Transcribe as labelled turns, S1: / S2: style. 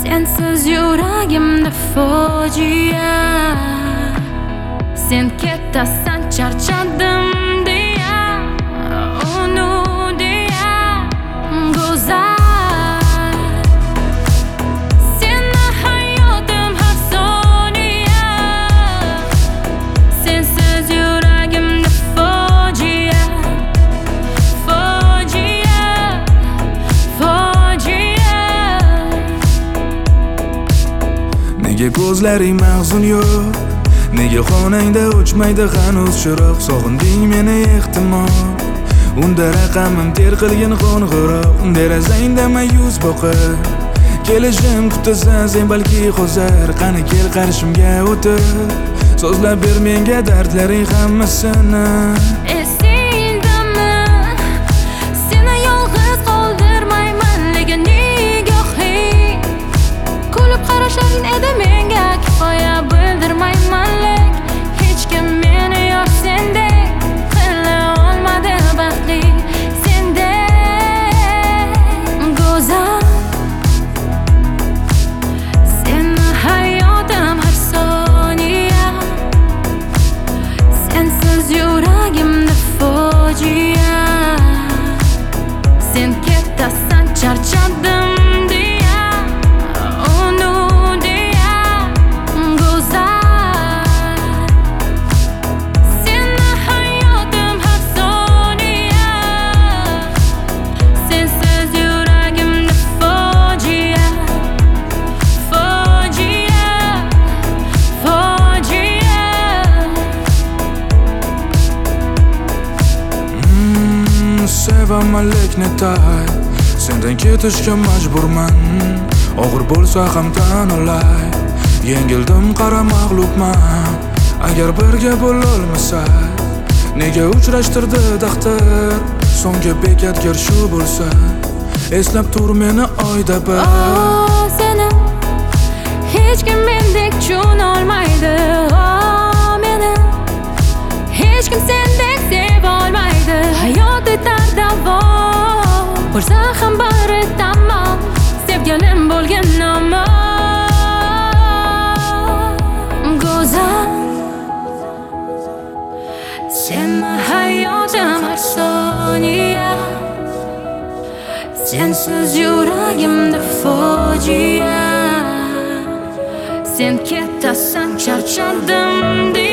S1: Sensiz yuragimda fojia. Sen ketasan charchadim deya, uni deya go'zal. Seni hayotim har soniya. Sensiz yuragimda fojia, fojia, fojia.
S2: Nega ko'zlaring mahzun yo'q? Nega xonangda o'chmaydi hanuz chiroq? Sog'inding meni ehtimol. Unda raqamim ter qilgin qo'ng'iroq. Derazangda mayus boqib kelishim kutasan sen balki hozir. Qani kel qarshimga o'tir, so'zlab ber menga dardlaring hammasini.
S1: Esingdami? Seni yolg'iz qoldirmayman, lekin nigohing kulib qarashlaring edi menga kifoya. Bildirmayman lek hech kim meni yo'q sendek qila olmadi baxtli, sendek go'zal. Seni hayotim har soniya. Sensiz yuragimda fojia. Sen ketasan charchadim deya, uni deya go'zal. Seni hayotim har soniya. Sensiz yuragimda fojia, fojia, fojia.
S2: Sevaman lekni tay, sendan ketishga majburman. Og'ir bo'lsa ham tan olay, yengildim qara mag'lubman. Agar birga bo'lolmasak, nega uchrashtirdi taqdir? So'nggi bekatgir shu bo'lsa, eslab tur meni oyda bir.
S1: Oh, seni hech kim mendek tushunolmaydi. Oh, meni hech kim sendek sevolmaydi. Hayot etar davom, bo'lsa ham bari tamom. Sevganim bo'lgan nomon go'zal. Seni hayotim har soniya. Sensiz yuragimda fojia. Sen ketasan charchadim